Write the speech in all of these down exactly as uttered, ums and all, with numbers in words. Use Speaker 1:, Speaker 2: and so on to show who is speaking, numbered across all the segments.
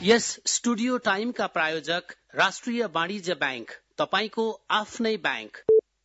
Speaker 1: यस studio टाइमका प्रायोजक राष्ट्रिय वाणिज्य बैंक, तपाईको आफ्नै बैंक।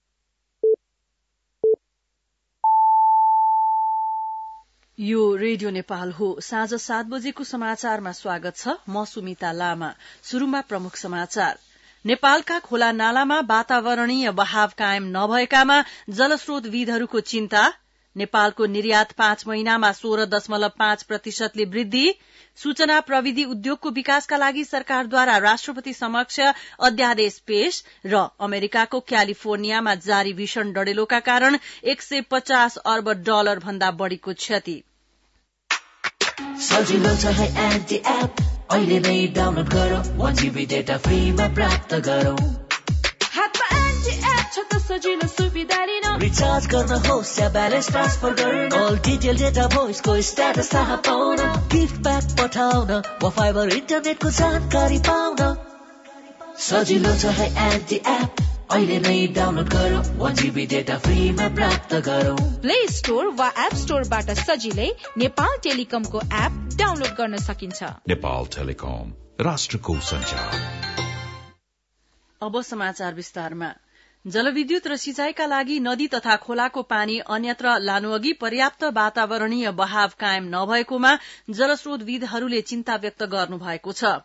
Speaker 2: यो रेडियो नेपाल हो। साँझ सात बजेको समाचारमा स्वागत छ। म सुमिता लामा। शुरूमा प्रमुख समाचार। नेपालका खोला नालामा वातावरणीय बहाव कायम नभएकामा जलस्रोतविदहरूको चिन्ता। नेपालको निर्यात पाँच महिनामा सोह्र दशमलव पाँच प्रतिशतले वृद्धि। सूचना प्रविधि उद्योगको विकासका लागि सरकारद्वारा राष्ट्रपति समक्ष अध्यादेश पेश र अमेरिकाको क्यालिफोर्नियामा जारी भीषण डढेलोका कारण एक सय पचास अर्ब डलर भन्दा बढ़ीको क्षति।
Speaker 3: सजिलो छ है एन्टी एप, अहिले नै डाउनलोड गरौ, एक जीबी डेटा फ्रीमा प्राप्त गरौ।
Speaker 4: हातमा एन्टी एप छ त सजिलो सुविधा लिन,
Speaker 3: रिचार्ज गर्न होस् या ब्यालेन्स ट्रान्सफर गर्न, अल डिटेल डेटा भोइसको स्ट्याटस थाहा पाउन, गिफ्ट प्याक पठाउन वा फाइबर इन्टरनेटको जानकारी पाउन। सजिलो छ है एन्टी एप, अहिले नै डाउनलोड गरौ, एक जीबी डेटा फ्रीमा प्राप्त गरौ।
Speaker 4: प्ले स्टोर वा एप स्टोरबाट सजिलै नेपाल टेलिकमको एप डाउनलोड गर्न सकिन्छ।
Speaker 5: नेपाल टेलिकम, राष्ट्रको सञ्चार।
Speaker 2: अब समाचार विस्तारमा। जलविद्युत र सिंचाईका लागि नदी तथा खोलाको पानी अन्यत्र लानुअघि पर्याप्त वातावरणीय बहाव कायम नभएकोमा जलस्रोतविदहरूले चिन्ता व्यक्त गर्नुभएको छ।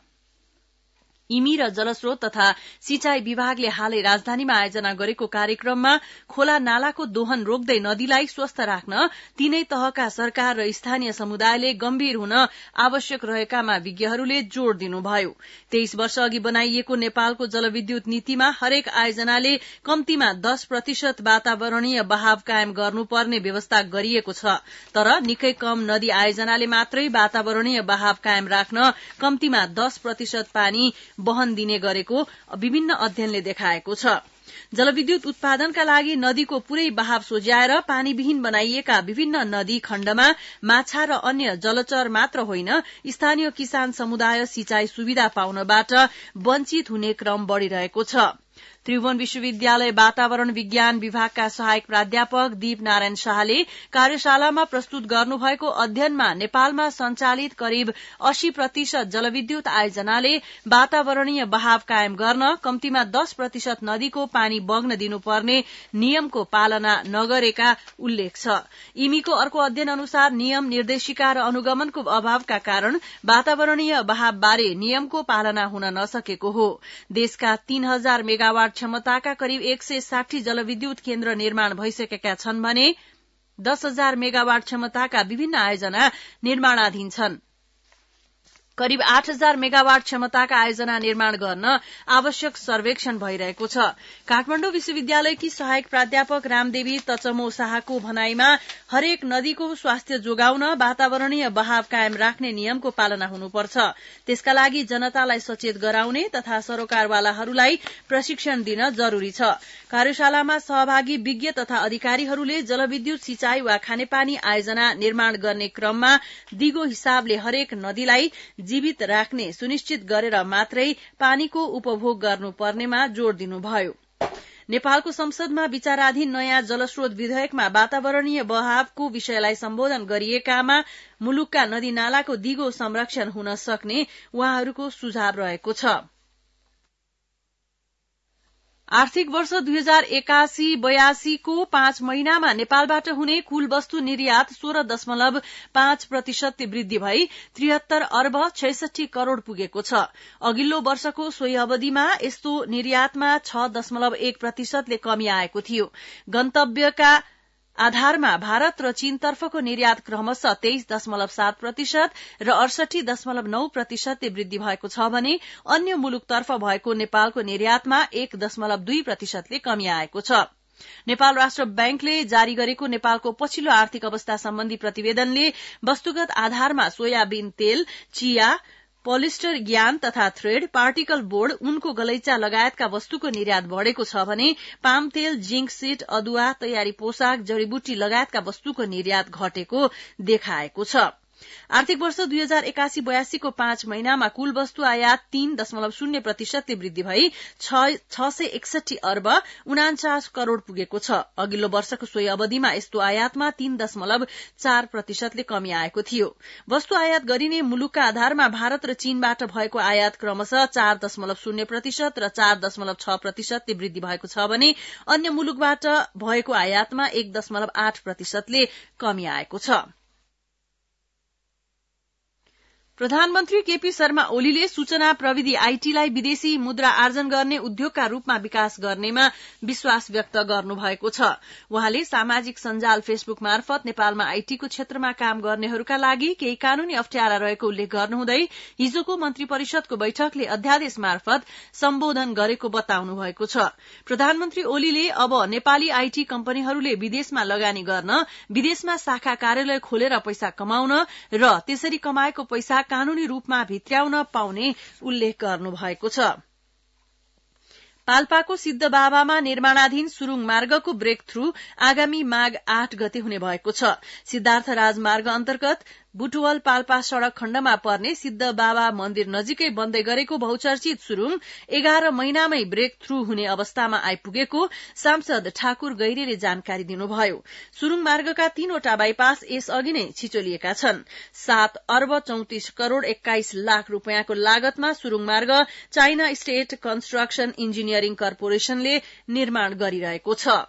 Speaker 2: इमी र जलस्रोत तथा सिंचाई विभागले हालै राजधानीमा आयोजना गरेको कार्यक्रममा खोला नालाको दोहन रोक्दै नदीलाई स्वस्थ राख्न तीनै तहका सरकार र स्थानीय समुदायले गम्भीर हुन आवश्यक रहेकामा विज्ञहरूले जोड़ दिनुभयो। तेइस वर्ष अघि बनाइएको नेपालको जलविद्युत नीतिमा हरेक आयोजनाले कम्तीमा दश प्रतिशत वातावरणीय बहाव कायम गर्नुपर्ने व्यवस्था गरिएको छ, तर निकै कम नदी आयोजनाले मात्रै वातावरणीय बहाव कायम राख्न कम्तीमा दश प्रतिशत पानी वहन दिने गरेको विभिन्न अध्ययनले देखाएको छ। जलविद्युत उत्पादनका लागि नदीको पूरै बहाव सोझ्याएर पानीविहीन बनाइएका विभिन्न नदी खण्डमा माछा र अन्य जलचर मात्र होइन, स्थानीय किसान समुदाय सिंचाई सुविधा पाउनबाट वञ्चित हुने क्रम बढ़िरहेको छ। त्रिभुवन विश्वविद्यालय वातावरण विज्ञान विभागका सहायक प्राध्यापक दीप नारायण शाहले कार्यशालामा प्रस्तुत गर्नुभएको अध्ययनमा नेपालमा सञ्चालित करिब अस्सी प्रतिशत जलविद्युत आयोजनाले वातावरणीय बहाव कायम गर्न कम्तीमा दश प्रतिशत नदीको पानी बग्न दिनुपर्ने नियमको पालना नगरेका उल्लेख छ। इमीको अर्को अध्ययन अनुसार नियम निर्देशिका र अनुगमनको अभावका कारण वातावरणीय बहाव बारे नियमको पालना हुन नसकेको हो। देशका तीन हजार मेगावाट क्षमताका करिब एक सय साठी जलविद्युत केन्द्र निर्माण भइसकेका छन् भने दस हजार मेगावाट क्षमताका विभिन्न आयोजना निर्माणाधीन छन्। करिब आठ हजार मेगावाट क्षमताका आयोजना निर्माण गर्न आवश्यक सर्वेक्षण भइरहेको छ। काठमाडौँ विश्वविद्यालयकी सहायक प्राध्यापक रामदेवी तचमो शाहको भनाईमा हरेक नदीको स्वास्थ्य जोगाउन वातावरणीय बहाव कायम राख्ने नियमको पालना हुनुपर्छ। त्यसका लागि जनतालाई सचेत गराउने तथा सरोकारवालाहरूलाई प्रशिक्षण दिन जरूरी छ। कार्यशालामा सहभागी विज्ञ तथा अधिकारीहरूले जलविद्युत सिंचाई वा खानेपानी आयोजना निर्माण गर्ने क्रममा दिगो हिसाबले हरेक नदीलाई जीवित राख्ने सुनिश्चित गरेर मात्रै पानीको उपभोग गर्नुपर्नेमा जोड़ दिनुभयो। नेपालको संसदमा विचाराधीन नयाँ जलस्रोत विधेयकमा वातावरणीय बहावको विषयलाई सम्बोधन गरिएकामा मुलुकका नदी नालाको दिगो संरक्षण हुन सक्ने उहाँहरूको सुझाव रहेको छ। आर्थिक वर्ष दुई हजार एकासी बयासीको पाँच महिनामा नेपालबाट हुने कुल वस्तु निर्यात सोह्र दशमलव पाँच प्रतिशतले वृद्धि भई त्रिहत्तर अर्ब छैसठी करोड़ पुगेको छ। अघिल्लो वर्षको सोही अवधिमा यस्तो निर्यातमा छ दशमलव एक प्रतिशतले कमी आएको थियो। गन्तव्यका आधारमा भारत र चीनतर्फको निर्यात क्रमशः तेइस दशमलव सात प्रतिशत र अडसठी दशमलव नौ प्रतिशतले वृद्धि भएको छ भने अन्य मुलुकतर्फ भएको नेपालको निर्यातमा एक दशमलव दुई प्रतिशतले कमी आएको छ। नेपाल राष्ट्र बैंकले जारी गरेको नेपालको पछिल्लो आर्थिक अवस्था सम्बन्धी प्रतिवेदनले वस्तुगत आधारमा सोयाबीन तेल, चिया, पोलिस्टर ज्ञान तथा थ्रेड, पार्टिकल बोर्ड, उनको गलैचा लगायतका वस्तुको निर्यात बढ़ेको छ भने पाम तेल, जिंक सीट, अदुवा, तयारी पोसाक, जड़ीबुटी लगायतका वस्तुको निर्यात घटेको देखाएको छ। आर्थिक वर्ष दुई हजार एकासी बयासीको पाँच महिनामा कुल वस्तु आयात तीन दशमलव शून्य प्रतिशतले वृद्धि भई छ सय एकसठी अर्ब उनाचास करोड़ पुगेको छ। अघिल्लो वर्षको सोही अवधिमा यस्तो आयातमा तीन दशमलव चार प्रतिशतले कमी आएको थियो। वस्तु आयात गरिने मुलुकका आधारमा भारत र चीनबाट भएको आयात क्रमशः चार दशमलव शून्य प्रतिशत र चार दशमलव छ प्रतिशतले वृद्धि भएको छ भने अन्य मुलुकबाट भएको आयातमा एक दशमलव आठ प्रतिशतले कमी आएको छ। प्रधानमन्त्री केपी शर्मा ओलीले सूचना प्रविधि आईटीलाई विदेशी मुद्रा आर्जन गर्ने उद्योगका रूपमा विकास गर्नेमा विश्वास व्यक्त गर्नुभएको छ। उहाँले सामाजिक सञ्जाल फेसबुक मार्फत नेपालमा आईटीको क्षेत्रमा काम गर्नेहरूका लागि केही कानूनी अप्ठ्यारा रहेको उल्लेख गर्नुहुँदै हिजोको मन्त्री परिषदको बैठकले अध्यादेश मार्फत सम्बोधन गरेको बताउनु भएको छ। प्रधानमन्त्री ओलीले अब नेपाली आईटी कम्पनीहरूले विदेशमा लगानी गर्न, विदेशमा शाखा कार्यालय खोलेर पैसा कमाउन र त्यसरी कमाएको पैसा कानूनी रूपमा भित्र्याउन पाउने उल्लेख गर्नु भएको छ। पाल्पाको सिद्ध बाबामा निर्माणाधीन सुरुङ मार्गको ब्रेक थ्रू आगामी माघ आठ गते हुने भएको छ। सिद्धार्थ राजमार्ग अन्तर्गत बुटवल पाल्पा सड़क खण्डमा पर्ने सिद्ध बाबा मन्दिर नजिकै बन्दै गरेको बहुचर्चित सुरुङ एघार महिनामै ब्रेक थ्रू हुने अवस्थामा आइपुगेको सांसद ठाकुर गैरेले जानकारी दिनुभयो। सुरुङ मार्गका तीनवटा बाइपास यसअघि नै छिचोलिएका छन्। सात अर्ब चौतिस करोड़ एक्काइस लाख रूपियाँको लागतमा सुरुङ मार्ग चाइना स्टेट कन्स्ट्रक्सन इन्जिनियरिङ कर्पोरेशनले निर्माण गरिरहेको छ।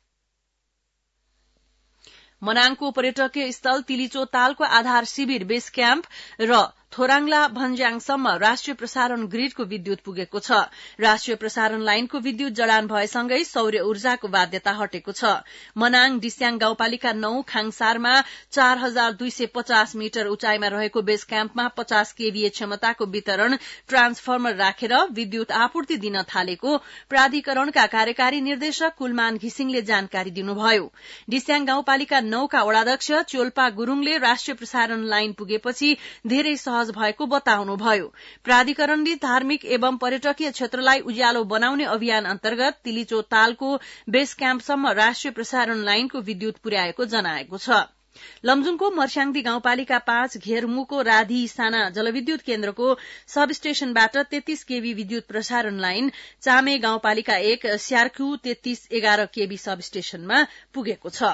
Speaker 2: मनाङको पर्यटकीय स्थल तिलिचो तालको आधार शिविर बेस क्याम्प र थोराङला भन्ज्याङसम्म राष्ट्रिय प्रसारण ग्रिडको विद्युत पुगेको छ। राष्ट्रिय प्रसारण लाइनको विद्युत जडान भएसँगै सौर्य ऊर्जाको बाध्यता हटेको छ। मनाङ डिस्याङ गाउँपालिका नौ खाङसारमा चार हजार दुई सय पचास मिटर उचाइमा रहेको बेस क्याम्पमा पचास केभीए क्षमताको वितरण ट्रान्सफर्मर राखेर विद्युत आपूर्ति दिन थालेको प्राधिकरणका कार्यकारी निर्देशक कुलमान घिसिङले जानकारी दिनुभयो। डिस्याङ गाउँपालिका नौका वडाध्यक्ष चोल्पा गुरूङले राष्ट्रिय प्रसारण लाइन पुगेपछि धेरै सहज भएको बताउनुभयो। प्राधिकरणले धार्मिक एवं पर्यटकीय क्षेत्रलाई उज्यालो बनाउने अभियान अन्तर्गत तिलिचो तालको बेस क्याम्पसम्म राष्ट्रिय प्रसारण लाइनको विद्युत पुर्याएको जनाएको छ। लमजुङको मर्स्याङदी गाउँपालिका पाँच घेरमुको राधी साना जलविद्युत केन्द्रको सब स्टेशनबाट तेत्तीस केवी विद्युत प्रसारण लाइन चामे गाउँपालिका एक स्यार्खु तेत्तीस एघार केवी सब स्टेशनमा पुगेको छ।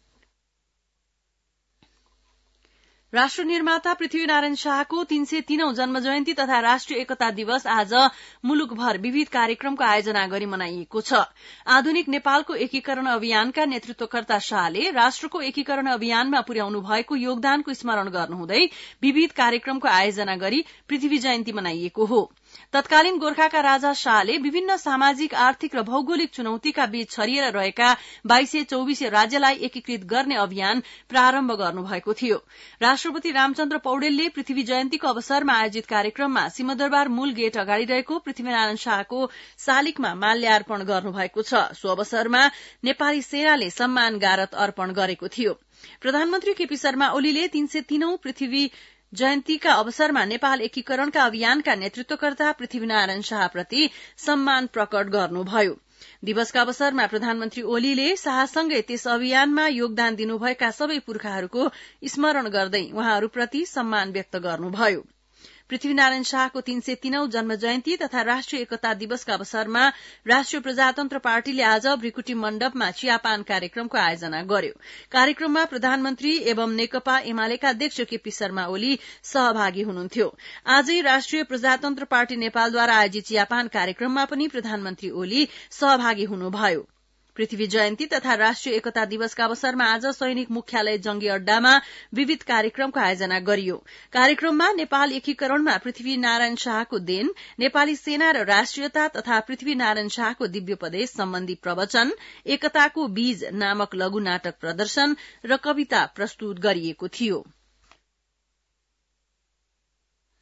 Speaker 2: राष्ट्र निर्माता पृथ्वीनारायण शाहको तीन सय तीनौं जन्म जयन्ती तथा राष्ट्रिय एकता दिवस आज मुलुकभर विविध कार्यक्रमको आयोजना गरी मनाइएको छ। आधुनिक नेपालको एकीकरण अभियानका नेतृत्वकर्ता शाहले राष्ट्रको एकीकरण अभियानमा पुर्याउनु भएको योगदानको स्मरण गर्नुहुँदै विविध कार्यक्रमको आयोजना गरी पृथ्वी जयन्ती मनाइएको हो। तत्कालीन गोर्खाका राजा शाहले विभिन्न सामाजिक, आर्थिक र भौगोलिक चुनौतीका बीच छरिएर रहेका बाइसय चौबिसय राज्यलाई एकीकृत गर्ने अभियान प्रारम्भ गर्नुभएको थियो। राष्ट्रपति रामचन्द्र पौडेलले पृथ्वी जयन्तीको अवसरमा आयोजित कार्यक्रममा सिंहदरबार मूल गेट अगाडि रहेको पृथ्वीनारायण शाहको शालिगमा माल्यार्पण गर्नुभएको छ। सो अवसरमा नेपाली सेनाले सम्मान गारत अर्पण गरेको थियो। प्रधानमन्त्री केपी शर्मा ओलीले तीन सय तीनौं पृथ्वी जयन्तीका अवसरमा नेपाल एकीकरणका अभियानका नेतृत्वकर्ता पृथ्वीनारायण शाहप्रति सम्मान प्रकट गर्नुभयो। दिवसका अवसरमा प्रधानमन्त्री ओलीले शाहसँगै त्यस अभियानमा योगदान दिनुभएका सबै पुर्खाहरूको स्मरण गर्दै उहाँहरूप्रति सम्मान व्यक्त गर्नुभयो। पृथ्वीनारायण शाहको तीन सय तीनौं जन्म जयन्ती तथा राष्ट्रिय एकता दिवसका अवसरमा राष्ट्रिय प्रजातन्त्र पार्टीले आज भ्रिकुटी मण्डपमा चियापान कार्यक्रमको आयोजना गर्यो। कार्यक्रममा प्रधानमन्त्री एवं नेकपा एमालेका अध्यक्ष केपी शर्मा ओली सहभागी हुनुहुन्थ्यो। आजै राष्ट्रिय प्रजातन्त्र पार्टी नेपालद्वारा आयोजित चियापान कार्यक्रममा पनि प्रधानमन्त्री ओली सहभागी हुनुभयो। पृथ्वी जयन्ती तथा राष्ट्रिय एकता दिवसका अवसरमा आज सैनिक मुख्यालय जंगी अड्डामा विविध कार्यक्रमको आयोजना गरियो। कार्यक्रममा नेपाल एकीकरणमा पृथ्वीनारायण शाहको देन, नेपाली सेना र राष्ट्रियता तथा पृथ्वीनारायण शाहको दिव्योपदेश सम्बन्धी प्रवचन, एकताको बीज नामक लघु नाटक प्रदर्शन र कविता प्रस्तुत गरिएको थियो।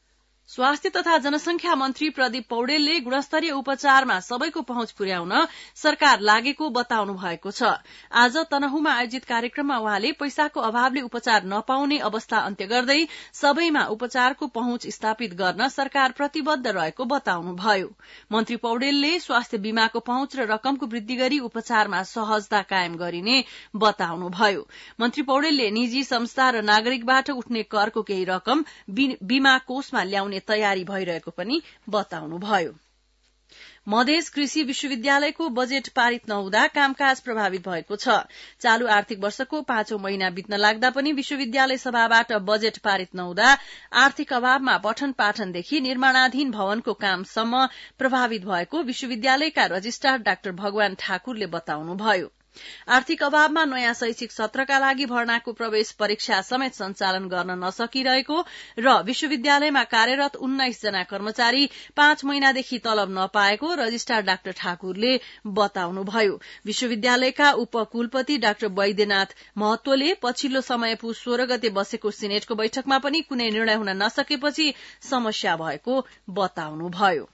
Speaker 2: स्वास्थ्य तथा जनसंख्या मन्त्री प्रदीप पौडेलले गुणस्तरीय उपचारमा सबैको पहुँच पुर्याउन सरकार लागेको बताउनु भएको छ। आज तनहुमा आयोजित कार्यक्रममा उहाँले पैसाको अभावले उपचार नपाउने अवस्था अन्त्य गर्दै सबैमा उपचारको पहुँच स्थापित गर्न सरकार प्रतिबद्ध रहेको बताउनुभयो। मन्त्री पौडेलले स्वास्थ्य बीमाको पहुँच र रकमको वृद्धि गरी उपचारमा सहजता कायम गरिने बताउनुभयो। मन्त्री पौडेलले निजी संस्था र नागरिकबाट उठ्ने करको केही रकम बीमा कोषमा ल्याउने तयारी भइरहेको पनि बताउनुभयो। मधेस कृषि विश्वविद्यालयको बजेट पारित नहुँदा कामकाज प्रभावित भएको छ। चालू आर्थिक वर्षको पाँचौं महिना बित्न लाग्दा पनि विश्वविद्यालय सभाबाट बजेट पारित नहुँदा आर्थिक अभावमा पठन पाठनदेखि निर्माणाधीन भवनको कामसम्म प्रभावित भएको विश्वविद्यालयका रजिस्ट्रार डाक्टर भगवान ठाकुरले बताउनुभयो। आर्थिक अभावमा नयाँ शैक्षिक सत्रका लागि भर्नाको प्रवेश परीक्षा समेत सञ्चालन गर्न नसकिरहेको र विश्वविद्यालयमा कार्यरत उन्नाइस जना कर्मचारी पाँच महिनादेखि तलब नपाएको रजिस्ट्रार डाक्टर ठाकुरले बताउनुभयो। विश्वविद्यालयका उपकुलपति डाक्टर वैद्यनाथ महतोले पछिल्लो समय पुस सोह्र गते बसेको सिनेटको बैठकमा पनि कुनै निर्णय हुन नसकेपछि समस्या भएको बताउनुभयो।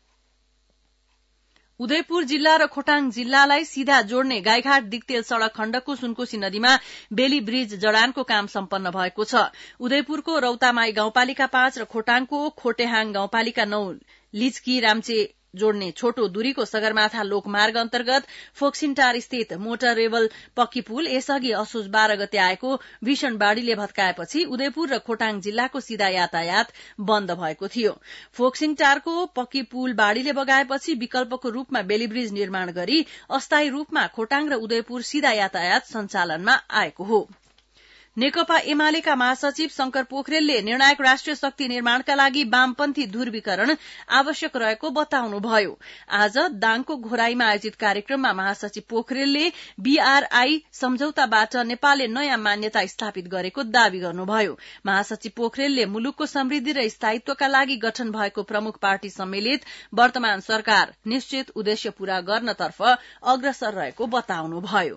Speaker 2: उदयपुर जिल्ला र खोटाङ जिल्लालाई सीधा जोड्ने गाईघाट दिक्तेल सड़क खण्डको सुनकोशी नदीमा बेली ब्रिज जडानको काम सम्पन्न भएको छ। उदयपुरको रौतामाई गाउँपालिका पाँच र खोटाङको खोटेहाङ गाउँपालिका नौ लिचकी राम्चे जोड्ने छोटो दूरीको सगरमाथा लोकमार्ग अन्तर्गत फोक्सिन्टार स्थित मोटर रेबल पक्की पुल यसअघि असोज बाह्र गते आएको भीषण बाढ़ीले भत्काएपछि उदयपुर र खोटाङ जिल्लाको सीधा यातायात बन्द भएको थियो। फोक्सिन्टारको पक्की पुल बाढ़ीले बगाएपछि विकल्पको रूपमा बेलीब्रिज निर्माण गरी अस्थायी रूपमा खोटाङ र उदयपुर सीधा यातायात सञ्चालनमा आएको हो। नेकपा एमालेका महासचिव शंकर पोखरेलले निर्णायक राष्ट्रिय शक्ति निर्माणका लागि वामपन्थी ध्रुवीकरण आवश्यक रहेको बताउनुभयो। आज दाङको घोराईमा आयोजित कार्यक्रममा महासचिव पोखरेलले बीआरआई सम्झौताबाट नेपालले नयाँ मान्यता स्थापित गरेको दावी गर्नुभयो। महासचिव पोखरेलले मुलुकको समृद्धि र स्थायित्वका लागि गठन भएको प्रमुख पार्टी सम्मिलित वर्तमान सरकार निश्चित उद्देश्य पूरा गर्नतर्फ अग्रसर रहेको बताउनुभयो।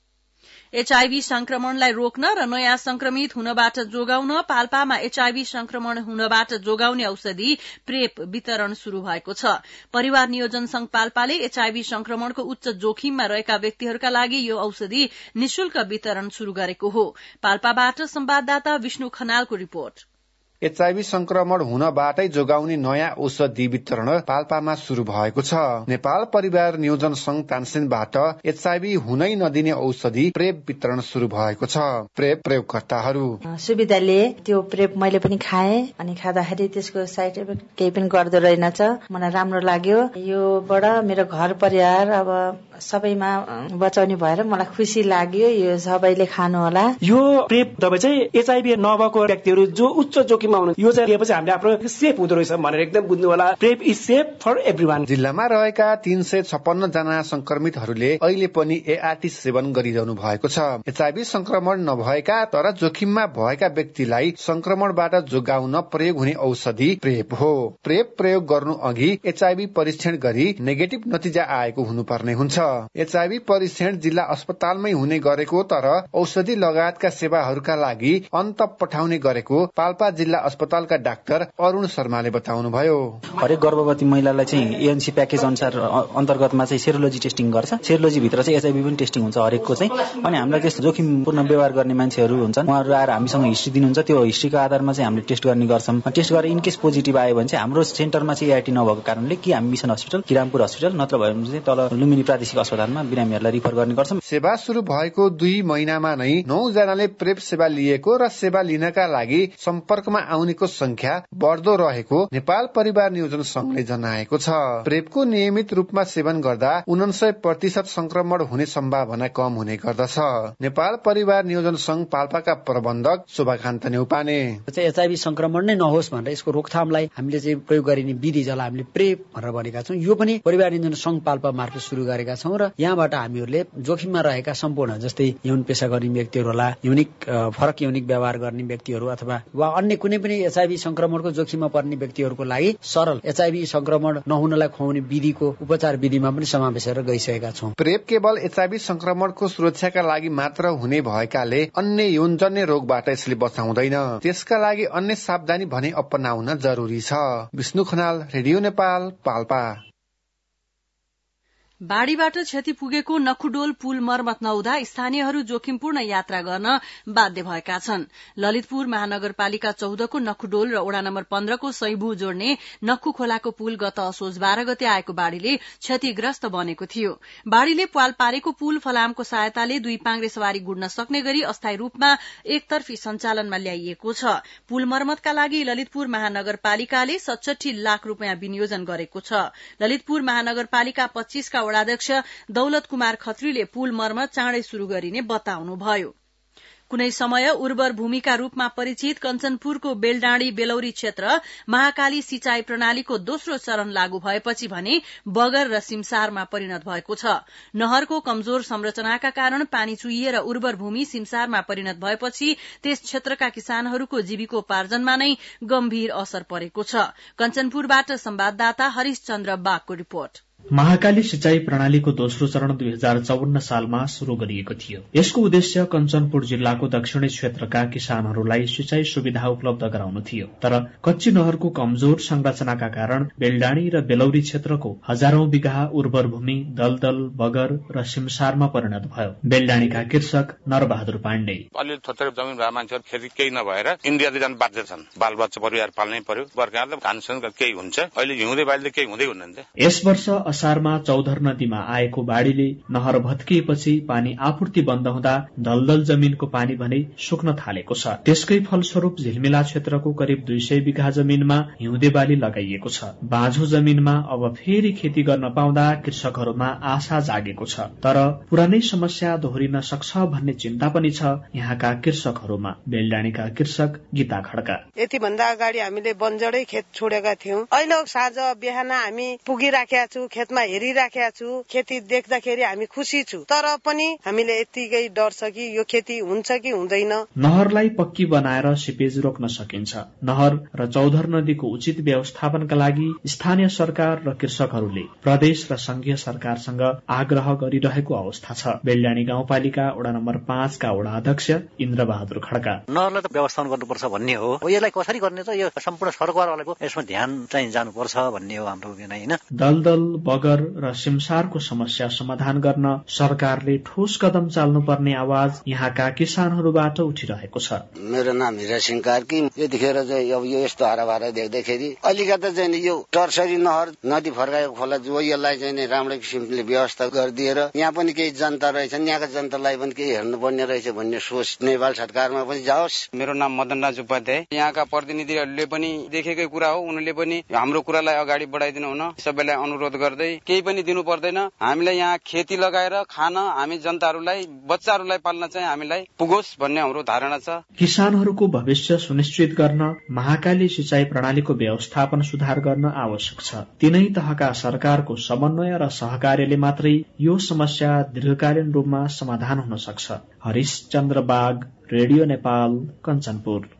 Speaker 2: एचआईभी संक्रमणलाई रोक्न र नयाँ संक्रमित हुनबाट जोगाउन पाल्पामा एचआईभी संक्रमण हुनबाट जोगाउने औषधि प्रेप वितरण शुरू भएको छ। परिवार नियोजन संघ पाल्पाले एचआईभी संक्रमणको उच्च जोखिममा रहेका व्यक्तिहरूका लागि यो औषधि निशुल्क वितरण शुरू गरेको हो। पाल्पाबाट संवाददाता विष्णु खनालको रिपोर्ट।
Speaker 6: एचआईभी संक्रमण हुनबाटै जोगाउने नयाँ औषधि वितरण पाल्पामा शुरू भएको छ। नेपाल परिवार नियोजन संघ तानसेनबाट एचआईभी हुनै नदिने औषधि प्रेप वितरण शुरू भएको छ। प्रेप प्रयोगकर्ताहरू
Speaker 7: सुविधाले त्यो प्रेप मैले पनि खाएँ अनि खाँदाखेरि त्यसको साइड इफेक्ट केही पनि गर्दो रहेनछ। मलाई राम्रो लाग्यो। योबाट मेरो घर परिवार अब सबैमा बचाउने भएर मलाई खुसी लाग्यो। यो सबैले खानु होला।
Speaker 8: यो प्रेप दबाई चाहिँ एचआईभी नभएको व्यक्तिहरू जो उच्च जोखिम यो चाहिँ लिएपछि हामीले आफ्नो सेफ हुँदो रहेछ भनेर एकदम बुझ्नु होला। PrEP is safe for everyone.
Speaker 6: जिल्लामा रहेका तीन सय छप्पन्न जना संक्रमितहरूले अहिले पनि एआरटी सेवन गरिरहनु भएको छ। एचआईभी संक्रमण नभएका तर जोखिममा भएका व्यक्तिलाई संक्रमणबाट जोगाउन प्रयोग हुने औषधि प्रेप हो। प्रेप प्रयोग गर्नु अघि एचआईभी परीक्षण गरी नेगेटिभ नतिजा आएको हुनुपर्ने हुन्छ। एचआईभी परीक्षण जिल्ला अस्पतालमै हुने गरेको तर औषधि लगायतका सेवाहरूका लागि अन्त पठाउने गरेको पाल्पा जिल्ला अस्पतालका डाक्टर अरुण शर्माले बताउनुभयो।
Speaker 9: हरेक गर्भवती महिलालाई चाहिँ एएनसी प्याकेज अनुसार अन्तर्गतमा चाहिँ सेरोलोजी टेस्टिङ गर्छ। सेरोलोजी भित्र चाहिँ एचआईभी पनि टेस्टिङ हुन्छ हरेकको चाहिँ। अनि हामीलाई त्यस्तो जोखिमपूर्ण व्यवहार गर्ने मान्छेहरू हुन्छन्, उहाँहरू आएर हामीसँग हिस्ट्री दिनुहुन्छ। त्यो हिस्ट्रीको आधारमा चाहिँ हामीले टेस्ट गर्ने गर्छौँ। टेस्ट गरेर इनकेस पोजिटिभ आयो भने चाहिँ हाम्रो सेन्टरमा चाहिँ एआरटी नभएको कारणले कि हामी मिसन हस्पिटल, किरामपुर हस्पिटल नत्र भयो भने चाहिँ तल लुम्बिनी प्रादेशिक अस्पतालमा बिरामीहरूलाई रिफर गर्ने गर्छौँ।
Speaker 6: सेवा शुरू भएको दुई महिनामा नै नौ जनाले प्रेप सेवा लिएको र सेवा लिनका लागि सम्पर्कमा आउनेको संख्या बढ्दो रहेको नेपाल परिवार नियोजन संघले जनाएको छ। प्रेपको नियमित रूपमा सेवन गर्दा उनान्सय प्रतिशत संक्रमण हुने सम्भावना कम हुने गर्दछ। नेपाल परिवार नियोजन संघ पाल्पाका प्रबन्धक शोभाकान्त न्यौपाने
Speaker 10: एचआईभी संक्रमण नै नहोस् भनेर यसको रोकथामलाई हामीले चाहिँ प्रयोग गरिने विधि जसलाई हामीले प्रेप भनेर भनेका छौँ, यो पनि परिवार नियोजन संघ पाल्पा मार्फत शुरू गरेका छौँ र यहाँबाट हामीहरूले जोखिममा रहेका सम्पूर्ण जस्तै यौन पेशा गर्ने व्यक्तिहरू होला, यौनिक फरक यौनिक व्यवहार गर्ने व्यक्तिहरू अथवा वा अन्य कुनै कुनै पनि एचआईभी संक्रमणको जोखिममा पर्ने व्यक्तिहरूको लागि सरल एचआईभी संक्रमण नहुनलाई खुवाउने विधिको उपचार विधिमा पनि समावेश गरेर गइसकेका छौं।
Speaker 6: प्रेप केवल एचआईभी संक्रमणको सुरक्षाका लागि मात्र हुने भएकाले अन्य यौनजन्य रोगबाट यसले बचाउँदैन। त्यसका लागि अन्य सावधानी भने अपनाउन जरुरी छ। विष्णु खनाल, रेडियो नेपाल, पाल्पा।
Speaker 2: बाढ़ीबाट क्षति पुगेको नखुडोल पुल मर्मत नहुँदा स्थानीयहरू जोखिमपूर्ण यात्रा गर्न बाध्य भएका छन्। ललितपुर महानगरपालिका चौधको नखुडोल र वडा नम्बर पन्ध्रको सैबु जोड्ने नखु खोलाको पुल गत असोज बाह्र गते आएको बाढ़ीले क्षतिग्रस्त बनेको थियो। बाढ़ीले प्वाल पारेको पुल फलामको सहायताले दुई पाङ्ग्रे सवारी गुड्न सक्ने गरी अस्थायी रूपमा एकतर्फी सञ्चालनमा ल्याइएको छ। पुल मर्मतका लागि ललितपुर महानगरपालिकाले सतसठी लाख रूपियाँ विनियोजन गरेको छ। ललितपुर महानगरपालिका पच्चीसका वडाध्यक्ष दौलत कुमार खत्रीले पुल मर्मत चाँडै शुरू गरिने बताउनुभयो। कुनै समय उर्वर भूमिका रूपमा परिचित कञ्चनपुरको बेलडाँडी बेलौरी क्षेत्र महाकाली सिंचाई प्रणालीको दोस्रो चरण लागू भएपछि भने बगर र सिमसारमा परिणत भएको छ। नहरको कमजोर संरचनाका कारण पानी चुहिएर उर्वर भूमि सिमसारमा परिणत भएपछि त्यस क्षेत्रका किसानहरूको जीविकोपार्जनमा नै गम्भीर असर परेको छ। कञ्चनपुरबाट संवाददाता हरिश चन्द्र बागको रिपोर्ट।
Speaker 11: महाकाली सिंचाई प्रणालीको दोस्रो चरण दुई हजार चौवन्न सालमा शुरू गरिएको थियो। यसको उद्देश्य कञ्चनपुर जिल्लाको दक्षिणी क्षेत्रका किसानहरूलाई सिंचाई सुविधा उपलब्ध गराउनु थियो। तर कच्ची नहरको कमजोर संरचनाका कारण बेलडाँडी र बेलौरी क्षेत्रको हजारौं बिघा उर्वर भूमि दलदल, बगर र सिमसारमा परिणत भयो। बेलडाँडीका कृषक नरबहादुर पाण्डे
Speaker 12: अलि थोरै जमिन भए मान्छेहरू खेती केही नभएर इन्डिया जान बाध्य छन्। बालबच्चा परिवार पाल्नै पर्यो। बर्खाले खानसँग केही हुन्छ। अहिले हिउँदे बालीले केही हुँदै हुनुहुन्थ्यो।
Speaker 11: यस वर्ष असारमा चौधर नदीमा आएको बाढ़ीले नहर भत्किएपछि पानी आपूर्ति बन्द हुँदा दलदल जमिनको पानी भने सुक्न थालेको छ। त्यसकै फलस्वरूप झिलमिला क्षेत्रको करिब दुई सय बिघा जमिनमा हिउँदे बाली लगाइएको छ। बाँझो जमिनमा अब फेरि खेती गर्न पाउँदा कृषकहरूमा आशा जागेको छ। तर पुरानै समस्या दोहोरिन सक्छ भन्ने चिन्ता पनि छ यहाँका कृषकहरूमा। बेलडाँडीका कृषक गीता खड्का
Speaker 13: यति भन्दा अगाडि हामीले बन्जरै खेत छोडेका थियौं। अहिले साँझ बिहान हामी पुगिराखेका छु, खेतमा हेरिराखेका छु। खेती देख्दाखेरि हामी खुसी छु। तर पनि हामीले यतिकै डर छ कि यो खेती हुन्छ कि हुँदैन।
Speaker 11: नहरलाई पक्की बनाएर सिपेज रोक्न सकिन्छ। नहर र चौधर नदीको उचित व्यवस्थापनका लागि स्थानीय सरकार र कृषकहरूले प्रदेश र संघीय सरकारसँग आग्रह गरिरहेको अवस्था छ। बेलडाँडी गाउँपालिका वडा नम्बर पाँचका वडा अध्यक्ष इन्द्र बहादुर खड्का
Speaker 14: नहरलाई त व्यवस्थापन गर्नुपर्छ भन्ने हो। यसलाई कसरी गर्ने त यो सम्पूर्ण सरकारवालाको यसमा ध्यान चाहिँ जानुपर्छ भन्ने हो हाम्रो होइन।
Speaker 11: दलदल, बगर र सिमसारको समस्या समाधान गर्न सरकारले ठोस कदम चाल्नुपर्ने आवाज यहाँका किसानहरूबाट उठिरहेको छ।
Speaker 15: मेरो नाम हिरा सिंह कार्की। यतिखेर चाहिँ अब यो यस्तो हराभरा देख्दाखेरि अलिकति चाहिँ यो टर्सरी नहर नदी फर्काएको खोला जो यसलाई चाहिँ राम्रै किसिमले व्यवस्था गरिदिएर यहाँ पनि केही जनता रहेछन्, यहाँका जनतालाई पनि केही हेर्नुपर्ने रहेछ भन्ने सोच नेपाल सरकारमा पनि जाओस्।
Speaker 16: मेरो नाम मदन राज उपाध्याय। यहाँका प्रतिनिधिहरूले पनि देखेकै कुरा हो। उनीहरूले पनि हाम्रो कुरालाई अगाडि बढाइदिनु हुन सबैलाई अनुरोध गर्दै केही पनि दिनु पर्दैन। हामीलाई यहाँ खेती लगाएर खान, हामी जनताहरूलाई बच्चाहरूलाई पाल्न चाहिँ हामीलाई पुगोस् भन्ने हाम्रो धारणा छ।
Speaker 11: किसानहरूको भविष्य सुनिश्चित गर्न महाकाली सिंचाई प्रणालीको व्यवस्थापन सुधार गर्न आवश्यक छ। तीनै तहका सरकारको समन्वय र सहकार्यले मात्रै यो समस्या दीर्घकालीन रूपमा समाधान हुन सक्छ। हरिश चन्द्र बाग, रेडियो नेपाल, कञ्चनपुर।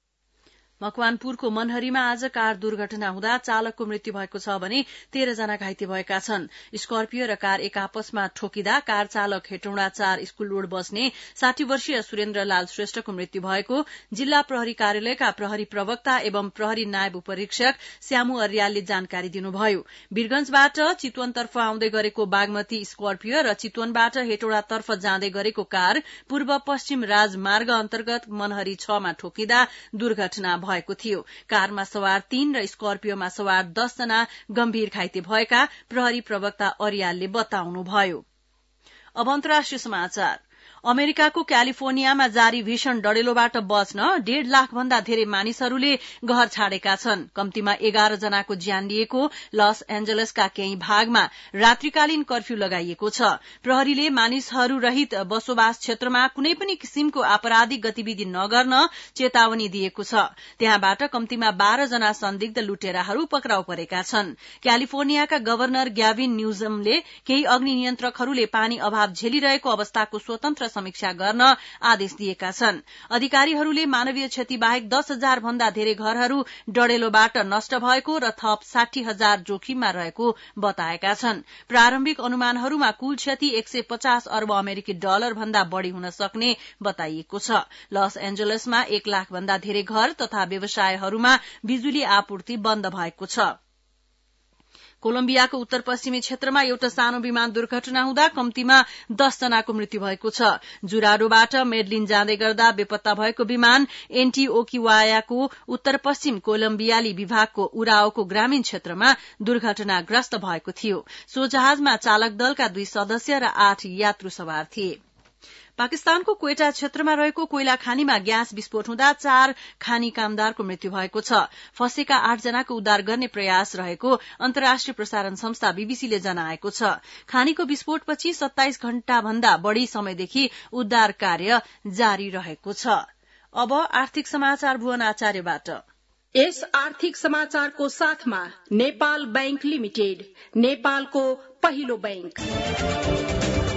Speaker 2: मकवानपुरको मनहरीमा आज कार दुर्घटना हुँदा चालकको मृत्यु भएको छ भने तेह्र जना घाइते भएका छन्। स्कर्पियो र कार एक आपसमा ठोकिँदा कार चालक हेटौँडा चार स्कूल रोड बस्ने साठी वर्षीय सुरेन्द्र लाल श्रेष्ठको मृत्यु भएको जिल्ला प्रहरी कार्यालयका प्रहरी प्रवक्ता एवं प्रहरी नायब उपरीक्षक श्यामु अर्यालले जानकारी दिनुभयो। वीरगंजबाट चितवनतर्फ आउँदै गरेको बागमती स्कर्पियो र चितवनबाट हेटौँडातर्फ जाँदै गरेको कार पूर्व पश्चिम राजमार्ग अन्तर्गत मनहरी छमा ठोकिँदा दुर्घटना भएको थियो। कारमा सवार तीन र स्कर्पियोमा सवार दस जना गम्भीर घाइते भएका प्रहरी प्रवक्ता अर्यालले बताउनुभयो। अब अन्तर्राष्ट्रिय समाचार। अमेरिकाको क्यालिफोर्नियामा जारी भीषण डढेलोबाट बच्न डेढ़ लाख भन्दा धेरै मानिसहरूले घर छाडेका छन्। कम्तीमा एघार जनाको ज्यान लिएको लस एन्जलसका केही भागमा रात्रिकालीन कर्फ्यू लगाइएको छ। प्रहरीले मानिसहरू रहित बसोबास क्षेत्रमा कुनै पनि किसिमको आपराधिक गतिविधि नगर्न चेतावनी दिएको छ। त्यहाँबाट कम्तीमा बाह्र जना संदिग्ध लुटेराहरू पक्राउ परेका छन्। क्यालिफोर्नियाका गवर्नर ग्याभिन न्यूजमले केही अग्नि नियन्त्रकहरूले पानी अभाव झेलिरहेको अवस्थाको स्वतन्त्र समीक्षा गर्न आदेश दिएका छन्। अधिकारीहरूले मानवीय क्षति बाहेक दस हजार भन्दा धेरै घरहरू डढेलोबाट नष्ट भएको र थप साठी हजार जोखिममा रहेको बताएका छन्। प्रारम्भिक अनुमानहरूमा कुल क्षति एक सय पचास अर्ब अमेरिकी डलर भन्दा बढ़ी हुन सक्ने बताइएको छ। लस एन्जलसमा एक लाख भन्दा धेरै घर तथा व्यवसायहरूमा बिजुली आपूर्ति बन्द भएको छ। कोलम्बियाको उत्तर पश्चिमी क्षेत्रमा एउटा सानो विमान दुर्घटना हुँदा कम्तीमा दस जनाको मृत्यु भएको छ। जुराडोबाट मेडलिन जाँदै गर्दा बेपत्ता भएको विमान एन्टिओकिवायाको उत्तर पश्चिम कोलम्बियाली विभागको उराओको ग्रामीण क्षेत्रमा दुर्घटनाग्रस्त भएको थियो। सो जहाजमा चालक दलका दुई सदस्य र आठ यात्रु सवार थिए। पाकिस्तानको क्वेटा क्षेत्रमा रहेको कोइला खानीमा ग्यास विस्फोट हुँदा चार खानी कामदारको मृत्यु भएको छ। फँसेका आठ जनाको उद्धार गर्ने प्रयास रहेको अन्तर्राष्ट्रिय प्रसारण संस्था बीबीसीले जनाएको छ। खानीको विस्फोटपछि सत्ताइस घण्टा भन्दा बढ़ी समयदेखि उद्धार कार्य जारी रहेको छ। अब आर्थिक समाचार भुवन आचार्यबाट।
Speaker 17: यस आर्थिक समाचारको साथमा नेपाल बैंक लिमिटेड, नेपालको पहिलो बैंक।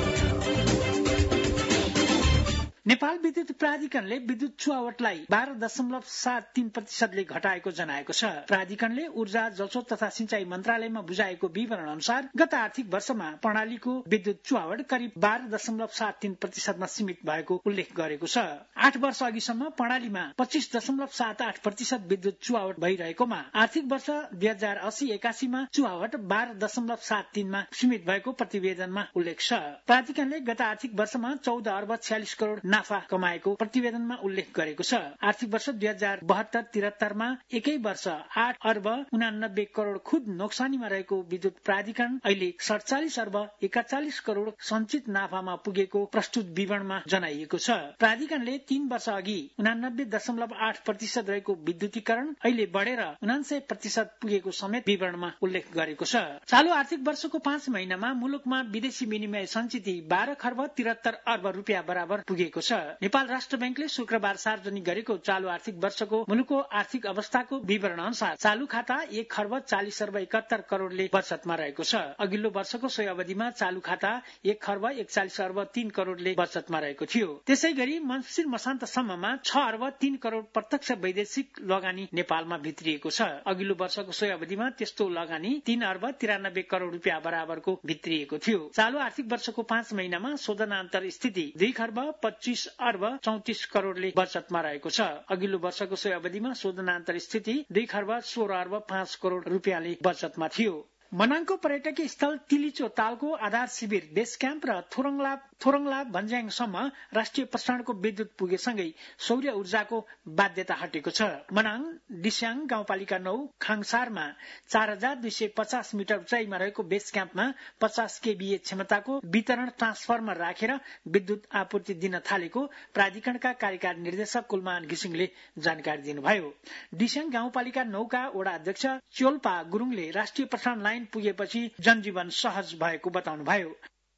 Speaker 18: नेपाल विद्युत प्राधिकरणले विद्युत छुवावटलाई बाह्र दशमलव सात तीन प्रतिशतले घटाएको जनाएको छ। प्राधिकरणले ऊर्जा जलस्रोत तथा सिंचाई मन्त्रालयमा बुझाएको विवरण अनुसार गत आर्थिक वर्षमा प्रणालीको विद्युत छुवावट करिब बाह्र दशमलव सात तीन प्रतिशतमा सीमित भएको उल्लेख गरेको छ। आठ वर्ष अघिसम्म प्रणालीमा पच्चीस दशमलव सात आठ प्रतिशत विद्युत छुवावट भइरहेकोमा आर्थिक वर्ष दुई हजार अस्सी एकासीमा छुवावट बाह्र दशमलव सात तीनमा सीमित भएको प्रतिवेदनमा उल्लेख छ। प्राधिकरणले गत आर्थिक वर्षमा चौध अर्ब छ्यालिस करोड़ नाफा कमाएको प्रतिवेदनमा उल्लेख गरेको छ। आर्थिक वर्ष दुई हजार बहत्तर तिहत्तरमा एकै वर्ष आठ अर्ब उनानब्बे करोड़ खुद नोक्सानीमा रहेको विद्युत प्राधिकरण अहिले सडचालिस अर्ब एकचालिस करोड़ सञ्चित नाफामा पुगेको प्रस्तुत विवरणमा जनाइएको छ। प्राधिकरणले तीन वर्ष अघि उनानब्बे दशमलव आठ प्रतिशत रहेको विद्युतीकरण अहिले बढेर उनान्सय प्रतिशत पुगेको समेत विवरणमा उल्लेख गरेको छ। चालू आर्थिक वर्षको पाँच महिनामा मुलुकमा विदेशी विनिमय सञ्चित बाह्र खर्ब तिहत्तर अर्ब रुपियाँ बराबर पुगेको छ। नेपाल राष्ट्र बैंकले शुक्रबार सार्वजनिक गरेको चालू आर्थिक वर्षको मुलुकको आर्थिक अवस्थाको विवरण अनुसार चालू खाता एक खर्ब चालिस अर्ब एकहत्तर करोड़ले बचतमा रहेको छ। अघिल्लो वर्षको सोही अवधिमा चालू खाता एक खर्ब एकचालिस अर्ब तीन करोड़ले बचतमा रहेको थियो। त्यसै गरी मङ्सिर मसान्तसम्ममा छ अर्ब तीन करोड़ प्रत्यक्ष वैदेशिक लगानी नेपालमा भित्रिएको छ। अघिल्लो वर्षको सोही अवधिमा त्यस्तो लगानी तीन अर्ब तिरानब्बे करोड़ रुपियाँ बराबरको भित्रिएको थियो। चालू आर्थिक वर्षको पाँच महिनामा शोधनान्तर स्थिति दुई खर्ब पच्चीस अर्ब चौतिस करोड़ले बचतमा रहेको छ। अघिल्लो वर्षको सोही अवधिमा शोधनान्तर स्थिति दुई खर्ब सोह्र अर्ब पाँच करोड़ रुपियाँले बचतमा थियो। मनाङको पर्यटकीय स्थल तिलिचो तालको आधार शिविर बेस क्याम्प र थोरङला थोरङला भन्ज्याङसम्म राष्ट्रिय प्रसारणको विद्युत पुगेसँगै सौर्य ऊर्जाको बाध्यता हटेको छ। मनाङ डिस्याङ गाउँपालिका नौ खाङसारमा चार हजार दुई सय पचास मिटर उचाइमा रहेको बेस क्याम्पमा पचास केबीए क्षमताको वितरण ट्रान्सफर्मर राखेर विद्युत आपूर्ति दिन थालेको प्राधिकरणका कार्यकारी निर्देशक कुलमान घिसिङले जानकारी दिनुभयो। डिस्याङ गाउँपालिका नौका वडा अध्यक्ष च्योल्पा गुरुङले राष्ट्रिय प्रसारण लाइन पुगेपछि जनजीवन सहज भएको बताउनुभयो।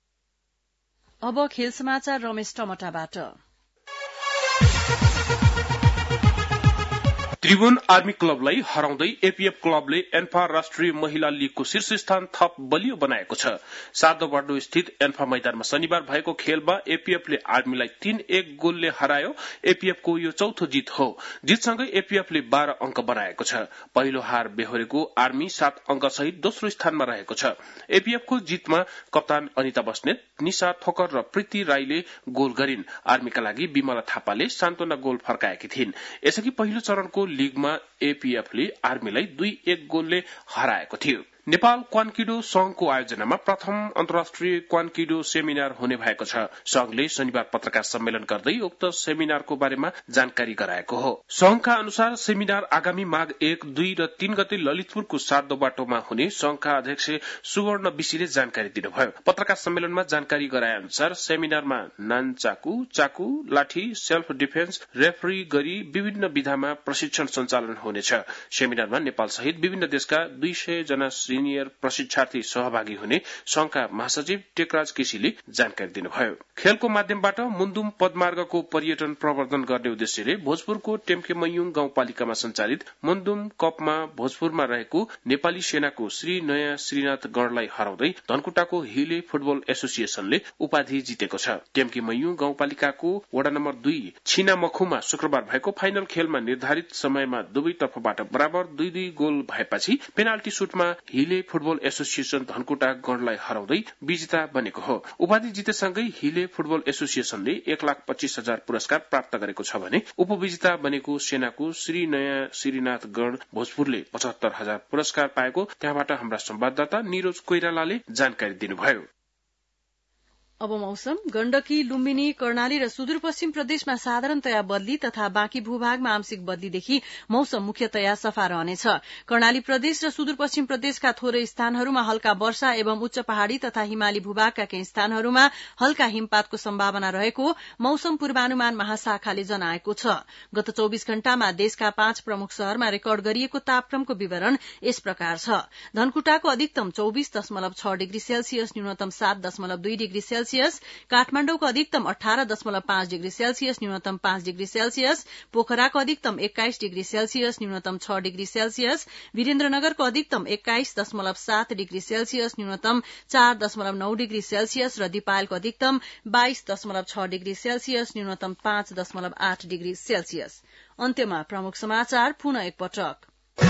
Speaker 2: अब खेल समाचार रमेश टमटाबाट।
Speaker 19: त्रिभुवन आर्मी क्लबलाई हराउँदै एपीएफ क्लबले एन्फा राष्ट्रिय महिला लीगको शीर्ष स्थान थप बलियो बनाएको छ। सातोबाटो स्थित एन्फा मैदानमा शनिबार भएको खेलमा एपीएफले आर्मीलाई तीन एक गोलले हरायो। एपीएफको यो चौथो जित हो। जितसँगै एपीएफले बाह्र अंक बनाएको छ। पहिलो हार बेहोरेको आर्मी सात अंक सहित दोस्रो स्थानमा रहेको छ। एपीएफको जितमा कप्तान अनिता बस्नेत, निशा ठोकर र प्रीति राईले गोल गरिन्। आर्मीका लागि विमला थापाले सान्तवना गोल फर्काएकी थिइन्। यसअघि पहिलो चरणको लीगमा एपीएफले आर्मीलाई दुई एक गोलले हराएको थियो। नेपाल क्वान्किडो संघको आयोजनामा प्रथम अन्तर्राष्ट्रिय क्वान्किडो सेमिनार हुने भएको छ। संघले शनिबार पत्रकार सम्मेलन गर्दै उक्त सेमिनारको बारेमा जानकारी गराएको हो। संघका अनुसार सेमिनार आगामी माघ एक, दुई र तीन गते ललितपुरको सातो बाटोमा हुने संघका अध्यक्ष सुवर्ण विशीले जानकारी दिनुभयो। पत्रकार सम्मेलनमा जानकारी गराए अनुसार सेमिनारमा नानचाकु, चाकु, लाठी, सेल्फ डिफेन्स, रेफरी गरी विभिन्न विधामा प्रशिक्षण सञ्चालन हुनेछ। सेमिनारमा नेपाल सहित विभिन्न देशका दुई सय जना सिनियर प्रशिक्षार्थी सहभागी हुने संघका महासचिव टेकराज केसीले जानकारी दिनुभयो। खेलको माध्यमबाट मुन्दुम पदमार्गको पर्यटन प्रवर्धन गर्ने उद्देश्यले भोजपुरको टेम्केमयुङ गाउँपालिकामा सञ्चालित मुन्दुम कपमा भोजपुरमा रहेको नेपाली सेनाको श्री नयाँ श्रीनाथ गणलाई हराउँदै धनकुटाको हिले फुटबल एसोसिएसनले उपाधि जितेको छ। टेम्केमयुङ गाउँपालिकाको वडा नम्बर दुई छिनामखुमा शुक्रबार भएको फाइनल खेलमा निर्धारित समयमा दुवै तर्फबाट बराबर दुई दुई गोल भएपछि पेनाल्टी सुटमा हिले फुटबल एसोसिएसन धनकुटा गणलाई हराउँदै विजेता बनेको हो। उपाधि जितेसँगै हिले फुटबल एसोसिएसनले एक लाख पच्चीस हजार पुरस्कार प्राप्त गरेको छ भने उपविजेता बनेको सेनाको श्री नयाँ श्रीनाथ गण भोजपुरले पचहत्तर हजार पुरस्कार पाएको त्यहाँबाट हाम्रा संवाददाता निरोज कोइरालाले जानकारी दिनुभयो।
Speaker 2: अब मौसम। गण्डकी, लुम्बिनी, कर्णाली र सुदूरपश्चिम प्रदेशमा साधारणतया बदली तथा बाँकी भूभागमा आंशिक बदलीदेखि मौसम मुख्यतया सफा रहनेछ। कर्णाली प्रदेश र सुदूरपश्चिम प्रदेशका थोरै स्थानहरूमा हल्का वर्षा एवं उच्च पहाड़ी तथा हिमाली भूभागका केही स्थानहरूमा हल्का हिमपातको सम्भावना रहेको मौसम पूर्वानुमान महाशाखाले जनाएको छ। गत चौविस घण्टामा देशका पाँच प्रमुख शहरमा रेकर्ड गरिएको तापक्रमको विवरण यस प्रकार छ। धनकुटाको अधिकतम चौविस दशमलव छ डिग्री सेल्सियस, न्यूनतम सात दशमलव दुई डिग्री सेल्सियस, काठमाण्डुको अधिकतम अठारह दशमलव पाँच डिग्री सेल्सियस, न्यूनतम पाँच डिग्री सेल्सियस, पोखराको अधिकतम एक्काइस डिग्री सेल्सियस, न्यूनतम छ डिग्री सेल्सियस, वीरेन्द्रनगरको अधिकतम एक्काइस दशमलव सात डिग्री सेल्सियस, न्यूनतम चार दशमलव नौ डिग्री सेल्सियस र दिपायलको अधिकतम बाइस दशमलव छ डिग्री सेल्सियस, न्यूनतम पाँच दशमलव आठ डिग्री सेल्सियस। अन्त्यमा प्रमुख समाचार पुनः एकपटक।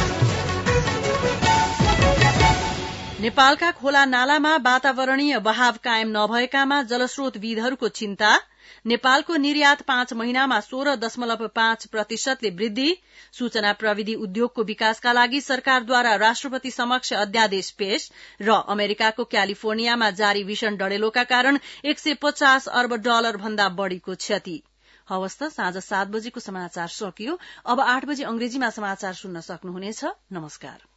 Speaker 2: नेपालका खोला नालामा वातावरणीय बहाव कायम नभएकामा जलस्रोतविदहरूको चिन्ता। नेपालको निर्यात पाँच महिनामा सोह्र दशमलव पाँच प्रतिशतले वृद्धि। सूचना प्रविधि उद्योगको विकासका लागि सरकारद्वारा राष्ट्रपति समक्ष अध्यादेश पेश। र अमेरिकाको क्यालिफोर्नियामा जारी भीषण डढेलोका कारण एक सय पचास अर्ब डलर भन्दा बढ़ीको क्षति। हवस् त, साँझ सात बजेको समाचार सकियो। अब आठ बजे अंग्रेजीमा समाचार सुन्न सक्नुहुनेछ। नमस्कार।